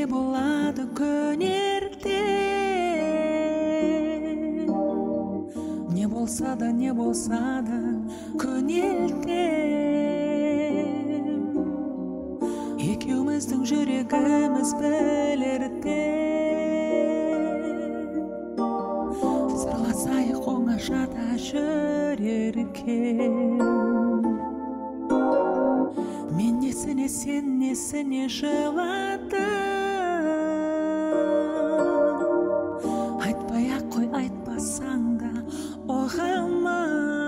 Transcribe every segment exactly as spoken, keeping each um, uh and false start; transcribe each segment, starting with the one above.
болады көнерде. Не болса да, не болса да көнелтем. Екеуміздің жүрегіміз білерде. Сырласайық оңашада жүрерге. Мен несіне, сен несіне жыладым. Айтпай-ақ қой, айтпасаң да оғама.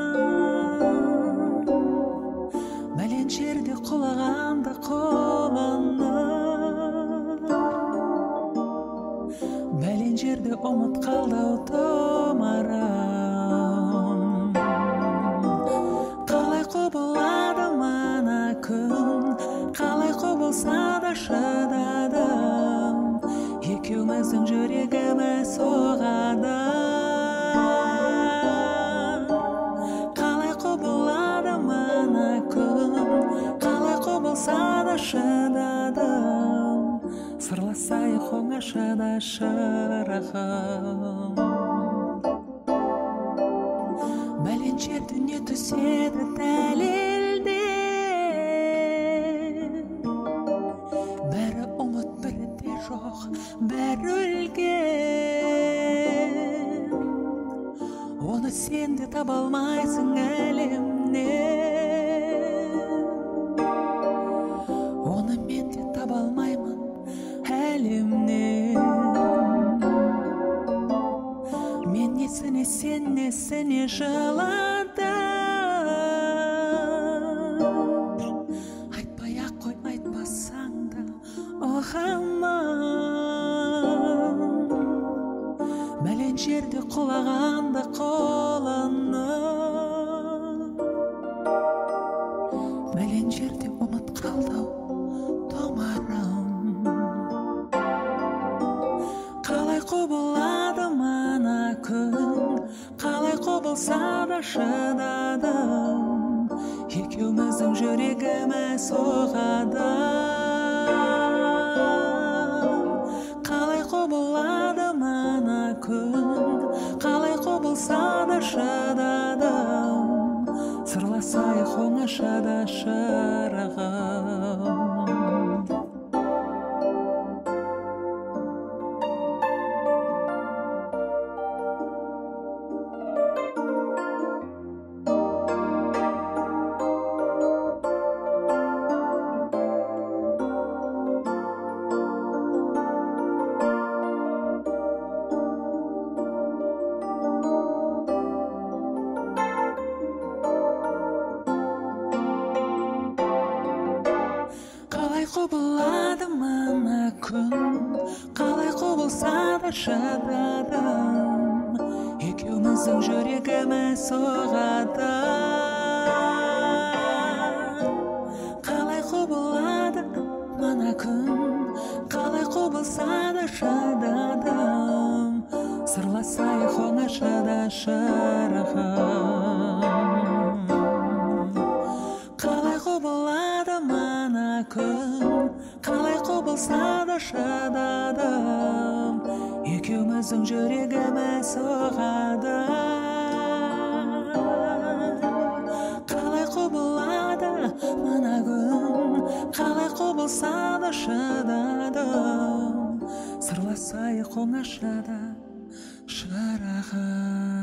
Бәлен жерде құлағанды қоланы. Бәлен жерде ұмыт қалдау томарым. Қалай құбылады мана күн, қалай құбылса да шыдадым. Екеуміздің жүрегіміз соғады. Қалай құбылады мана күн, қалай құбылса да шыдадым. Сырласайық оңашада шырағым. Бәлен жер дүние түседі дәлелден. Бәрі ұмыт, бірі де жоқ, бәрі өлген. Оны сен де таба алмайсың әлемнен. Оны мен де таба алмаймын әлемнен. Мен несіне, сен несіне жыладым. Айтпай-ақ қой, айтпасаң да оғама. Бәлен жерде құлағанды қоланы. Бәлен жерде ұмыт қалдау томарым. Қалай құбылады мана күн, қалай құбылса да шыдадым. Екеуміздің жүрегіміз соғады. Қалай құбылады мана күн, қалай құбылса да шыдадым. Сырласайық оңашада шырағым. Қалай құбылады мана күн, қалай құбылса да шыдадым. Екеуміздің жүрегіміз соғады. Қалай құбылады мана күн, қалай құбылса да шыдадым. Сырласайық оңашада шырағым. Қалай құбылады мана күн, қалай құбылса да шыдадым. Екеуміздің жүрегіміз соғады. Қалай құбылады мана күн, қалай құбылса да шыдадым. Сырласайық оңашада шырағым.